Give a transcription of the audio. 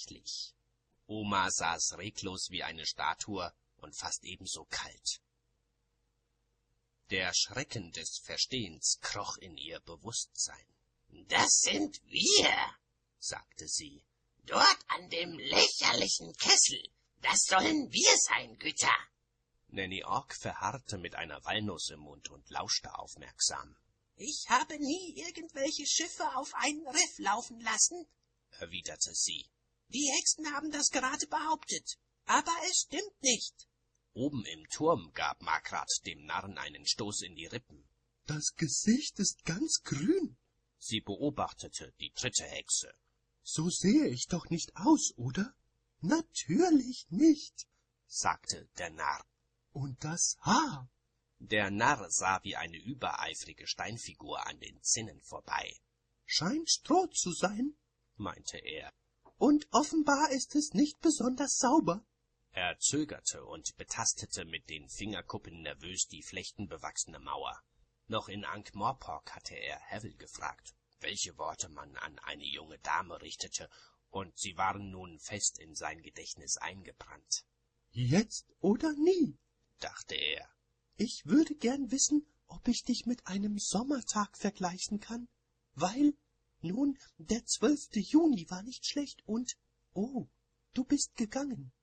tatsächlich. Oma saß reglos wie eine Statue und fast ebenso kalt. Der Schrecken des Verstehens kroch in ihr Bewusstsein. »Das sind wir«, sagte sie. »Dort an dem lächerlichen Kessel. Das sollen wir sein, Güter.« Nanny Ogg verharrte mit einer Walnuss im Mund und lauschte aufmerksam. »Ich habe nie irgendwelche Schiffe auf ein Riff laufen lassen«, erwiderte sie. »Die Hexen haben das gerade behauptet, aber es stimmt nicht.« Oben im Turm gab Markrat dem Narren einen Stoß in die Rippen. »Das Gesicht ist ganz grün.« Sie beobachtete die dritte Hexe. »So sehe ich doch nicht aus, oder?« »Natürlich nicht«, sagte der Narr. »Und das Haar?« Der Narr sah wie eine übereifrige Steinfigur an den Zinnen vorbei. »Scheint Stroh zu sein«, meinte er. »Und offenbar ist es nicht besonders sauber.« Er zögerte und betastete mit den Fingerkuppen nervös die flechtenbewachsene Mauer. Noch in Ankh-Morpork hatte er Havel gefragt, welche Worte man an eine junge Dame richtete, und sie waren nun fest in sein Gedächtnis eingebrannt. »Jetzt oder nie«, dachte er. »Ich würde gern wissen, ob ich dich mit einem Sommertag vergleichen kann, weil, nun, der 12. Juni war nicht schlecht und, oh, du bist gegangen.«